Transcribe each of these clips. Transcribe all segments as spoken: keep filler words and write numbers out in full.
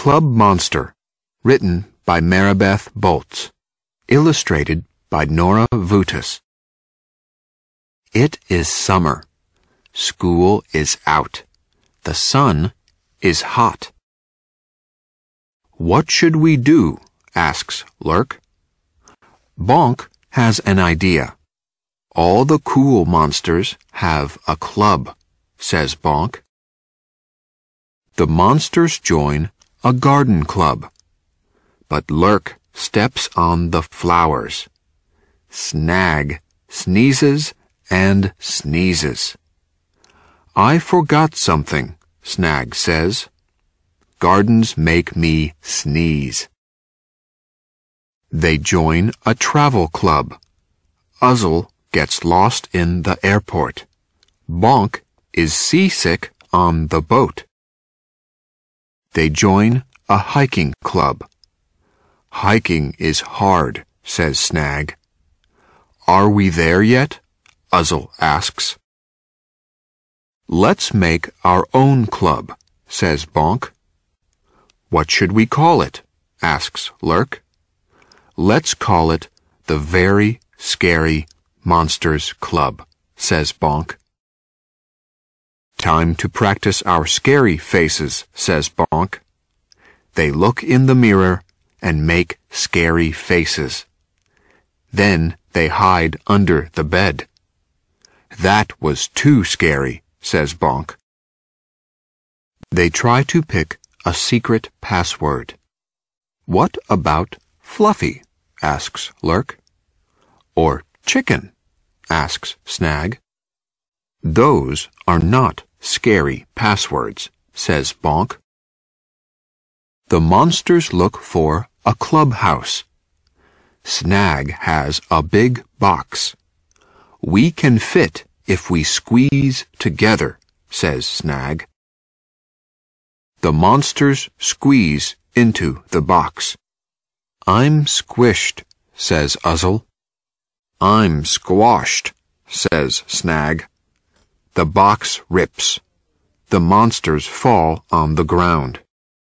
Club Monster, written by Maribeth Boltz, illustrated by Nora Vutis. It is summer. School is out. The sun is hot. What should we do? Asks Lurk. Bonk has an idea. All the cool monsters have a club, says Bonk. The monsters join a garden club, but Lurk steps on the flowers. Snag sneezes and sneezes. I forgot something, Snag says. Gardens make me sneeze. They join a travel club. Uzzle gets lost in the airport. Bonk is seasick on the boat. They join a hiking club. Hiking is hard, says Snag. Are we there yet? Uzzle asks. Let's make our own club, says Bonk. What should we call it? Asks Lurk. Let's call it the Very Scary Monsters Club, says Bonk. Time to practice our scary faces, says Bonk. They look in the mirror and make scary faces. Then they hide under the bed. That was too scary, says Bonk. They try to pick a secret password. What about Fluffy? Asks Lurk. Or chicken? Asks Snag. Those are not scary passwords, says Bonk. The monsters look for a clubhouse. Snag has a big box. We can fit if we squeeze together, says Snag. The monsters squeeze into the box. I'm squished, says Uzzle. I'm squashed, says Snag. The box rips. The monsters fall on the ground.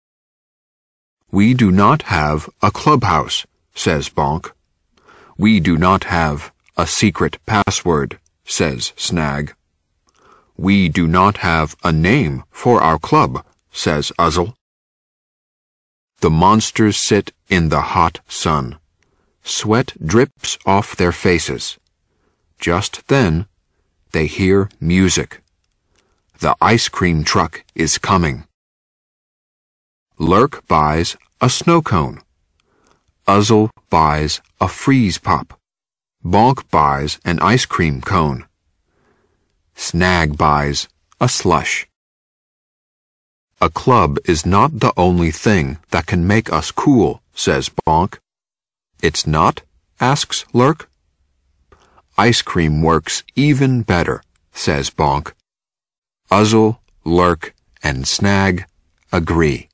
We do not have a clubhouse, says Bonk. We do not have a secret password, says Snag. We do not have a name for our club, says Uzzle. The monsters sit in the hot sun. Sweat drips off their faces. Just then, they hear music. The ice cream truck is coming. Lurk buys a snow cone. Uzzle buys a freeze pop. Bonk buys an ice cream cone. Snag buys a slush. A club is not the only thing that can make us cool, says Bonk. It's not? Asks Lurk. Ice cream works even better, says Bonk. Uzzle, Lurk, and Snag agree.